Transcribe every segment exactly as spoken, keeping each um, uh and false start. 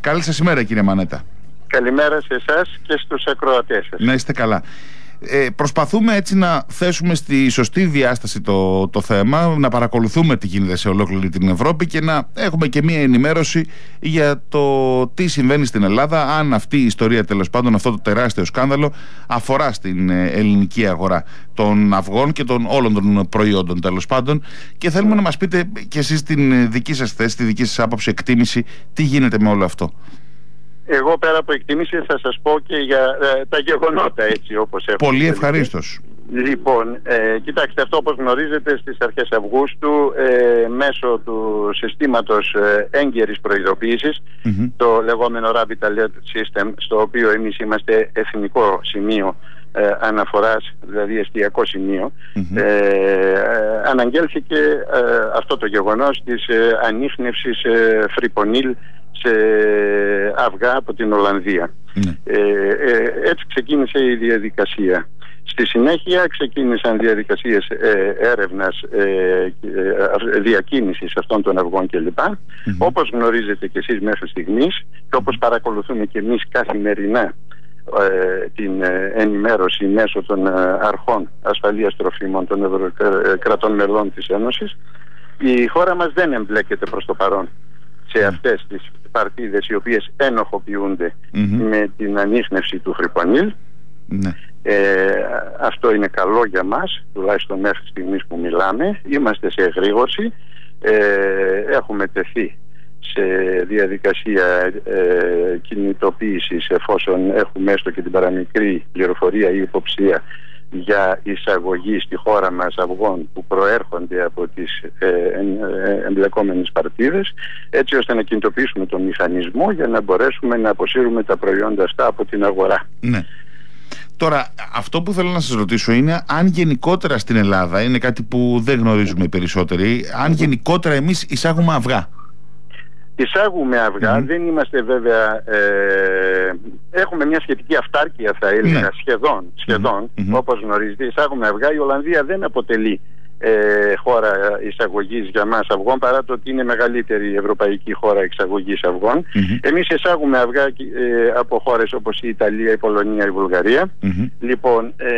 Καλή σας ημέρα, κύριε Μανέτα. Καλημέρα σε εσάς και στους ακροατές σας. Να είστε καλά. Ε, προσπαθούμε έτσι να θέσουμε στη σωστή διάσταση το, το θέμα, να παρακολουθούμε τι γίνεται σε ολόκληρη την Ευρώπη και να έχουμε και μία ενημέρωση για το τι συμβαίνει στην Ελλάδα, αν αυτή η ιστορία, τέλος πάντων, αυτό το τεράστιο σκάνδαλο αφορά στην ελληνική αγορά των αυγών και των όλων των προϊόντων, τέλος πάντων, και θέλουμε mm. να μας πείτε και εσείς την δική σας θέση, τη δική σας άποψη, εκτίμηση, τι γίνεται με όλο αυτό. Εγώ πέρα από εκτίμηση θα σας πω και για ε, τα γεγονότα, έτσι όπως έχω. Πολύ ευχαρίστως. Λοιπόν, ε, κοιτάξτε, αυτό όπως γνωρίζετε στις αρχές Αυγούστου ε, μέσω του συστήματος ε, έγκαιρης προειδοποίησης, mm-hmm. το λεγόμενο Rapid Alert System, στο οποίο εμείς είμαστε εθνικό σημείο ε, αναφοράς, δηλαδή εστιακό σημείο, mm-hmm. ε, ε, αναγγέλθηκε ε, αυτό το γεγονός της ε, ανίχνευσης ε, φρυπονίλ σε αυγά από την Ολλανδία. Mm. Ε, ε, έτσι ξεκίνησε η διαδικασία. Στη συνέχεια ξεκίνησαν διαδικασίες ε, έρευνας, ε, ε, διακίνησης αυτών των αυγών κλπ. Mm-hmm. Όπως γνωρίζετε και εσείς μέχρι στιγμής και όπως παρακολουθούμε και εμείς καθημερινά ε, την ε, ενημέρωση μέσω των ε, αρχών ασφαλείας τροφίμων των ευρω... ε, κρατών μελών της Ένωσης, η χώρα μας δεν εμπλέκεται προς το παρόν σε αυτές τις παρτίδες οι οποίες ενοχοποιούνται mm-hmm. με την ανίχνευση του φρυπονίλ. Mm-hmm. ε, αυτό είναι καλό για μας, τουλάχιστον μέχρι στιγμής που μιλάμε. Είμαστε σε εγρήγορση, ε, έχουμε τεθεί σε διαδικασία ε, κινητοποίησης εφόσον έχουμε έστω και την παραμικρή πληροφορία ή υποψία για εισαγωγή στη χώρα μας αυγών που προέρχονται από τις ε, ε, εμπλεκόμενες παρτίδες, έτσι ώστε να κινητοποιήσουμε τον μηχανισμό για να μπορέσουμε να αποσύρουμε τα προϊόντα αυτά από την αγορά. Ναι. Τώρα, αυτό που θέλω να σας ρωτήσω είναι αν γενικότερα στην Ελλάδα, είναι κάτι που δεν γνωρίζουμε οι περισσότεροι, αν γενικότερα εμείς εισάγουμε αυγά. Εισάγουμε αυγά, mm. δεν είμαστε βέβαια, ε, έχουμε μια σχετική αυτάρκεια θα έλεγα, mm. σχεδόν, σχεδόν mm. όπως γνωρίζετε, εισάγουμε αυγά. Η Ολλανδία δεν αποτελεί ε, χώρα εισαγωγής για μας αυγών, παρά το ότι είναι μεγαλύτερη ευρωπαϊκή χώρα εξαγωγής αυγών. Mm-hmm. Εμείς εισάγουμε αυγά ε, από χώρες όπως η Ιταλία, η Πολωνία, η Βουλγαρία. Mm-hmm. Λοιπόν, ε,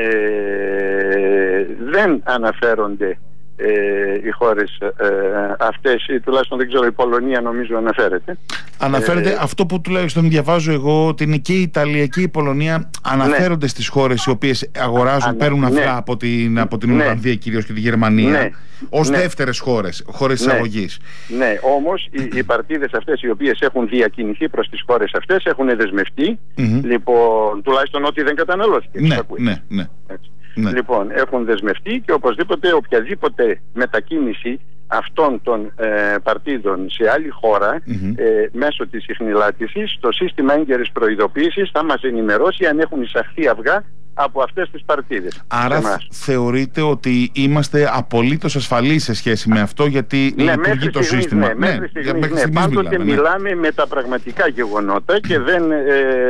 δεν αναφέρονται Ε, οι χώρες ε, αυτές, ή τουλάχιστον δεν ξέρω, η Πολωνία νομίζω αναφέρεται. Αναφέρεται ε, αυτό που τουλάχιστον διαβάζω εγώ, ότι είναι και η Ιταλία και η Πολωνία αναφέρονται ναι. στις χώρες οι οποίες αγοράζουν, Ανα, παίρνουν αυγά ναι. από την, από την ναι. Ολλανδία κυρίως και τη Γερμανία ναι. ως ναι. δεύτερες χώρες, χώρες ναι. εισαγωγής. Ναι, όμως οι, οι παρτίδες αυτές οι οποίες έχουν διακινηθεί προς τις χώρες αυτές έχουν δεσμευτεί, mm-hmm. λοιπόν, τουλάχιστον ότι δεν καταναλώθηκε. Ναι, ναι, ναι. Ναι. Λοιπόν, έχουν δεσμευτεί και οπωσδήποτε οποιαδήποτε μετακίνηση αυτών των ε, παρτίδων σε άλλη χώρα mm-hmm. ε, μέσω της ιχνηλάτησης, το σύστημα έγκαιρης προειδοποίησης θα μας ενημερώσει αν έχουν εισαχθεί αυγά από αυτές τις παρτίδες. Άρα θεωρείτε ότι είμαστε απολύτως ασφαλείς σε σχέση με αυτό, γιατί ναι, λειτουργεί το στιγμής, σύστημα. Ναι, μέχρι στιγμής, ναι, μέχρι στιγμής πάντοτε μιλάμε, ναι. μιλάμε με τα πραγματικά γεγονότα και δεν ε,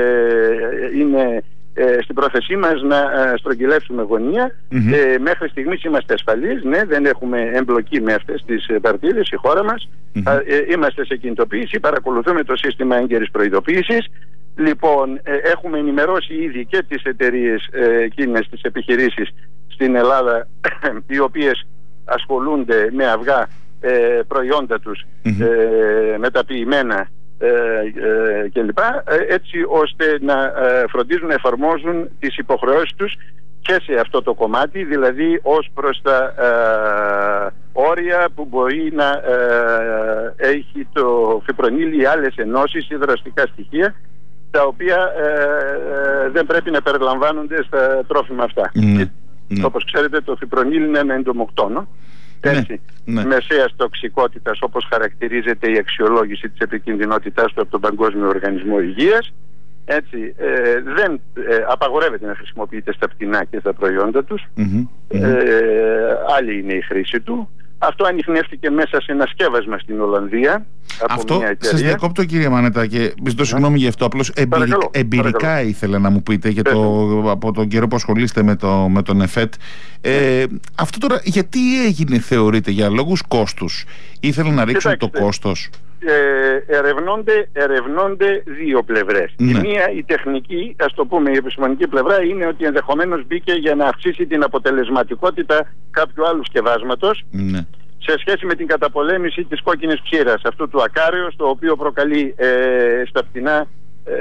είναι Ε, στην πρόθεσή μας να ε, στρογγυλεύσουμε γωνία. Mm-hmm. ε, μέχρι στιγμής είμαστε ασφαλείς, ναι, δεν έχουμε εμπλοκή με αυτές τις ε, παρτίδες η χώρα μας. Mm-hmm. ε, είμαστε σε κινητοποίηση, παρακολουθούμε το σύστημα έγκαιρης προειδοποίησης. Λοιπόν, ε, έχουμε ενημερώσει ήδη και τις εταιρείες ε, εκείνες, τις επιχειρήσεις στην Ελλάδα οι οποίες ασχολούνται με αυγά, ε, προϊόντα τους mm-hmm. ε, μεταποιημένα Ε, ε, και λοιπά, ε, έτσι ώστε να ε, φροντίζουν να εφαρμόζουν τις υποχρεώσεις τους και σε αυτό το κομμάτι, δηλαδή ως προς τα ε, όρια που μπορεί να ε, έχει το φιπρονίλ ή άλλες ενώσεις ή δραστικά στοιχεία, τα οποία ε, ε, δεν πρέπει να περιλαμβάνονται στα τρόφιμα αυτά. Mm, mm. Όπως ξέρετε, το φιπρονίλ είναι ένα εντομοκτόνο, έτσι, ναι, ναι. μεσαίας τοξικότητας, όπως χαρακτηρίζεται η αξιολόγηση της επικινδυνότητάς του από τον Παγκόσμιο Οργανισμό Υγείας. Έτσι, ε, δεν ε, απαγορεύεται να χρησιμοποιείται στα πτηνά και στα προϊόντα τους. Mm-hmm, mm-hmm. Ε, άλλη είναι η χρήση του. Αυτό ανιχνεύτηκε μέσα σε ένα σκεύασμα στην Ολλανδία. Αυτό σας διακόπτω, κύριε Μανέτα, και ζητώ συγγνώμη γι' αυτό. Απλώς εμπειρικ, παρακαλώ, εμπειρικά παρακαλώ. ήθελα να μου πείτε για το, από τον καιρό που ασχολείστε με, το, με τον ΕΦΕΤ. Ε, αυτό τώρα γιατί έγινε, θεωρείτε, για λόγους κόστους? Ήθελαν να ρίξουν Κοιτάξτε. το κόστος? ε, ερευνώνται, ερευνώνται δύο πλευρές. Ναι. Η μία, η τεχνική, ας το πούμε, η επιστημονική πλευρά είναι ότι ενδεχομένως μπήκε για να αυξήσει την αποτελεσματικότητα κάποιου άλλου σκευάσματος, ναι, σε σχέση με την καταπολέμηση της κόκκινης ψήρας, αυτού του ακάρεως, το οποίο προκαλεί ε, στα πτηνά ε,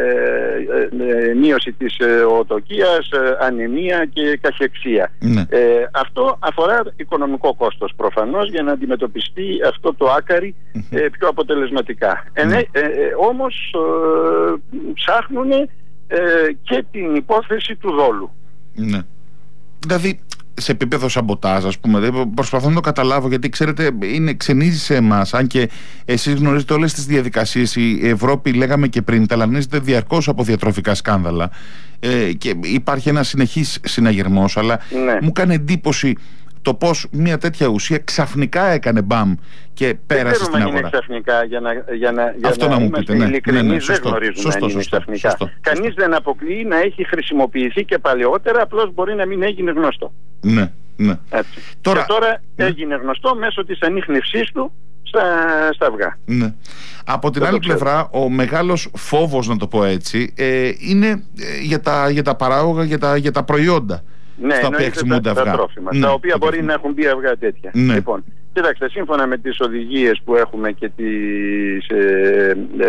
ε, μείωση της ε, οτοκίας, ε, ανεμία και καχεξία. Ναι. Ε, αυτό αφορά οικονομικό κόστος προφανώς, για να αντιμετωπιστεί αυτό το άκαρι ε, πιο αποτελεσματικά. Ναι. Ε, ε, ε, όμως ε, ψάχνουν ε, και την υπόθεση του δόλου. Ναι. Δηλαδή σε επίπεδο σαμποτάζ, ας πούμε, προσπαθώ να το καταλάβω, γιατί ξέρετε, είναι, ξενίζει σε εμάς, αν και εσείς γνωρίζετε όλες τις διαδικασίες. Η Ευρώπη, λέγαμε και πριν, ταλανίζεται διαρκώς από διατροφικά σκάνδαλα ε, και υπάρχει ένα συνεχής συναγερμός, αλλά ναι, μου κάνει εντύπωση το πώς μια τέτοια ουσία ξαφνικά έκανε μπαμ και πέρασε στην αγορά. Δεν είναι ξαφνικά, για να, για να, για Αυτό να, να μου πείτε, ναι, ναι, ναι, σωστό, δεν γνωρίζουμε σωστό, αν είναι σωστό, ξαφνικά. Σωστό, σωστό. Κανείς δεν αποκλείει να έχει χρησιμοποιηθεί και παλαιότερα, απλώς μπορεί να μην έγινε γνωστό. Ναι, ναι. Έτσι. Τώρα, και τώρα ναι, έγινε γνωστό μέσω της ανίχνευσής του στα, στα αυγά. Ναι. Από την δεν άλλη πλευρά, ο μεγάλος φόβος, να το πω έτσι, ε, είναι ε, για, τα, για τα παράγωγα, για τα, για τα προϊόντα. Ναι, στα οποία χρησιμοποιούνται αυγά. Τα τρόφιμα, ναι, τα οποία μπορεί τρόφιμα. να έχουν μπει αυγά τέτοια. Ναι. Λοιπόν, κοιτάξτε, σύμφωνα με τις οδηγίες που έχουμε και τις ε, ε,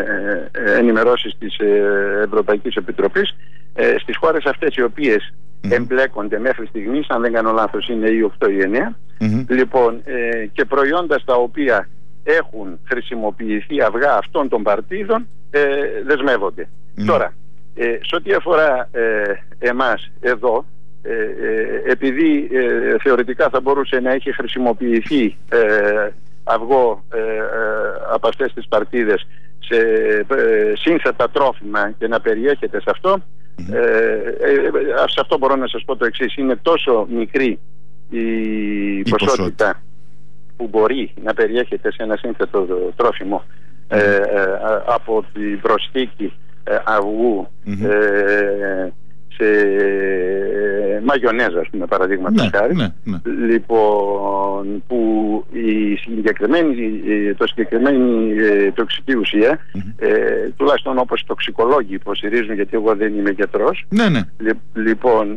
ε, ενημερώσεις της ε, Ευρωπαϊκής Επιτροπής, ε, στις χώρες αυτές οι οποίες mm-hmm. εμπλέκονται μέχρι στιγμής, αν δεν κάνω λάθος είναι ή οκτώ ή εννέα, mm-hmm. λοιπόν, ε, και προϊόντα στα οποία έχουν χρησιμοποιηθεί αυγά αυτών των παρτίδων ε, δεσμεύονται. Mm-hmm. Τώρα, ε, σε ό,τι αφορά ε, εμάς εδώ, Ε, ε, επειδή ε, θεωρητικά θα μπορούσε να έχει χρησιμοποιηθεί ε, αυγό ε, ε, από αυτές τις παρτίδες σε ε, σύνθετα τρόφιμα και να περιέχεται σε αυτό, mm-hmm. ε, ε, σε αυτό μπορώ να σας πω το εξής: είναι τόσο μικρή η, η ποσότητα, ποσότητα που μπορεί να περιέχεται σε ένα σύνθετο τρόφιμο mm-hmm. ε, ε, από την προσθήκη ε, αυγού mm-hmm. ε, σε μαγιονέζα, ας πούμε, παραδείγματος χάρη, ναι, ναι, ναι. Λοιπόν, που η συγκεκριμένη, το συγκεκριμένη τοξική ουσία, mm-hmm. ε, τουλάχιστον όπως οι τοξικολόγοι υποστηρίζουν, γιατί εγώ δεν είμαι γιατρός, ναι, ναι. Λοιπόν,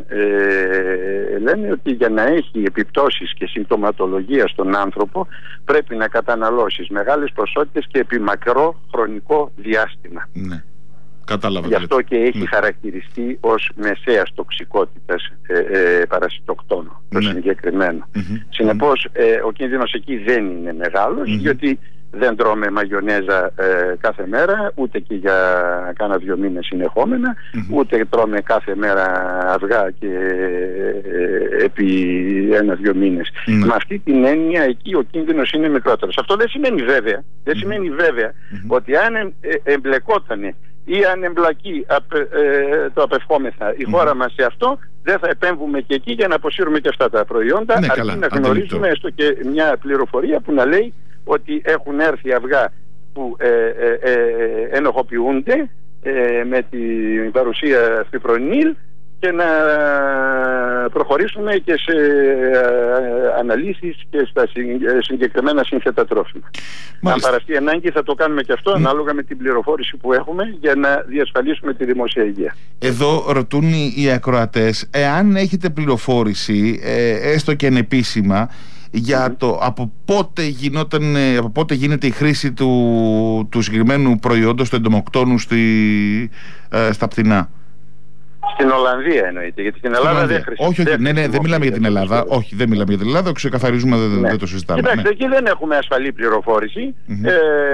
ε, λένε ότι για να έχει επιπτώσεις και συμπτωματολογία στον άνθρωπο πρέπει να καταναλώσεις μεγάλες ποσότητες και επί μακρό χρονικό διάστημα. Ναι. Κατάλαβα. Γι' αυτό και έχει ναι. χαρακτηριστεί ως μεσαίας τοξικότητας ε, ε, παρασιτοκτόνο το ναι. συγκεκριμένο. Mm-hmm. Συνεπώς ε, ο κίνδυνος εκεί δεν είναι μεγάλος, mm-hmm. διότι δεν τρώμε μαγιονέζα ε, κάθε μέρα, ούτε και για κάνα δύο μήνες συνεχόμενα, mm-hmm. ούτε τρώμε κάθε μέρα αυγά και ε, επί ένα-δύο μήνες. Mm-hmm. Με αυτή την έννοια εκεί ο κίνδυνος είναι μικρότερος. Αυτό δεν σημαίνει βέβαια, δεν mm-hmm. σημαίνει βέβαια mm-hmm. ότι αν ε, εμπλεκότανε ή αν εμπλακεί απε, ε, το απευχόμεθα η mm-hmm. χώρα μας σε αυτό, δεν θα επέμβουμε και εκεί για να αποσύρουμε και αυτά τα προϊόντα, ναι, αρκεί καλά, να γνωρίζουμε έστω και μια πληροφορία που να λέει ότι έχουν έρθει αυγά που ε, ε, ε, ενοχοποιούνται ε, με την παρουσία φιπρονίλ, και να προχωρήσουμε και σε αναλύσεις και στα συγκεκριμένα σύνθετα τρόφιμα. Μάλιστα. Αν παραστεί ανάγκη θα το κάνουμε και αυτό, mm. ανάλογα με την πληροφόρηση που έχουμε, για να διασφαλίσουμε τη δημόσια υγεία. Εδώ ρωτούν οι ακροατές, εάν έχετε πληροφόρηση, ε, έστω και ανεπίσημα, για mm-hmm. το από πότε, γινόταν, από πότε γίνεται η χρήση του, του συγκεκριμένου προϊόντος, του εντομοκτώνου στη, ε, στα πτηνά. Στην Ολλανδία εννοείται, γιατί στην Ελλάδα στην δεν χρησιμοποιείται. Όχι, όχι, ναι, ναι, δεν μιλάμε για την Ελλάδα. Όχι, δεν μιλάμε για την Ελλάδα, ξεκαθαρίζουμε, δεν, ναι. δεν το συζητάμε. Κοιτάξτε, ναι. εκεί δεν έχουμε ασφαλή πληροφόρηση. Mm-hmm. Ε,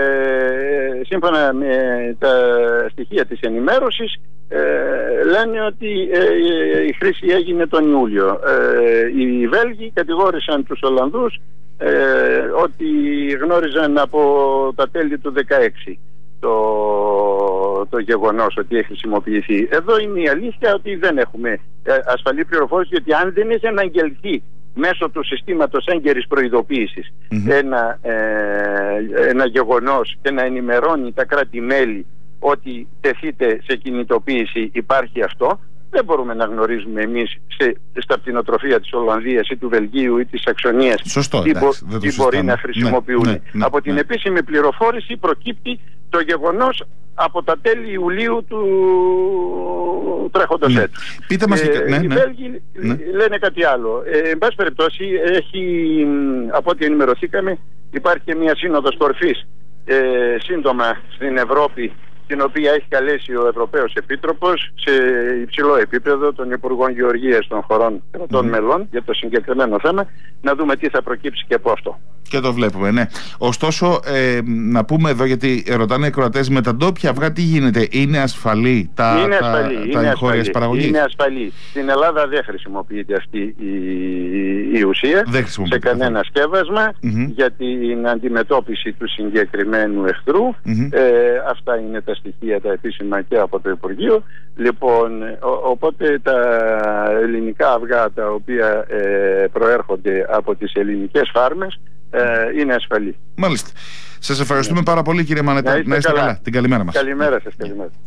σύμφωνα με τα στοιχεία της ενημέρωσης, ε, λένε ότι ε, η χρήση έγινε τον Ιούλιο. Ε, οι Βέλγοι κατηγόρησαν τους Ολλανδούς ε, ότι γνώριζαν από τα τέλη του δεκαέξι το, το γεγονός ότι έχει χρησιμοποιηθεί. Εδώ είναι η αλήθεια ότι δεν έχουμε ασφαλή πληροφόρηση, γιατί αν δεν έχει αναγγελθεί μέσω του συστήματος έγκαιρης προειδοποίησης mm-hmm. ένα, ε, ένα γεγονός και να ενημερώνει τα κράτη-μέλη ότι τεθείτε σε κινητοποίηση, υπάρχει αυτό, δεν μπορούμε να γνωρίζουμε εμείς σε, στα πτηνοτροφία της Ολλανδίας ή του Βελγίου ή της Σαξονίας Σωστό, τι, εντάξει, μπο, τι μπορεί να χρησιμοποιούν. Ναι, ναι, ναι, από την ναι. επίσημη πληροφόρηση προκύπτει το γεγονός από τα τέλη Ιουλίου του τρέχοντος ναι. έτους. Πείτε μας, ε, ναι, οι ναι. Βέλγοι ναι. λένε κάτι άλλο. Ε, εν πάση περιπτώσει, έχει, από ό,τι ενημερωθήκαμε, υπάρχει και μια σύνοδος κορφής ε, σύντομα στην Ευρώπη, την οποία έχει καλέσει ο Ευρωπαίος Επίτροπος σε υψηλό επίπεδο των Υπουργών Γεωργίας των χωρών κρατών mm. μελών για το συγκεκριμένο θέμα, να δούμε τι θα προκύψει και από αυτό. Και το βλέπουμε, ναι. Ωστόσο, ε, να πούμε εδώ, γιατί ρωτάνε οι Κροατές, με τα ντόπια αυγά τι γίνεται, είναι ασφαλή τα, είναι τα, ασφαλή, τα είναι εγχώριες παραγωγής? Είναι ασφαλή. Στην Ελλάδα δεν χρησιμοποιείται αυτή η, η ουσία σε κανένα αυτό. σκεύασμα mm-hmm. για την αντιμετώπιση του συγκεκριμένου εχθρού. Mm-hmm. Ε, αυτά είναι τα στοιχεία τα επίσημα και από το Υπουργείο. Λοιπόν, ο, οπότε τα ελληνικά αυγά τα οποία ε, προέρχονται από τις ελληνικές φάρμες ε, είναι ασφαλή. Μάλιστα. Σας ευχαριστούμε ναι. πάρα πολύ, κύριε Μανετά. Να είστε καλά. καλά. Την καλημέρα μας. Καλημέρα σας. Καλημέρα.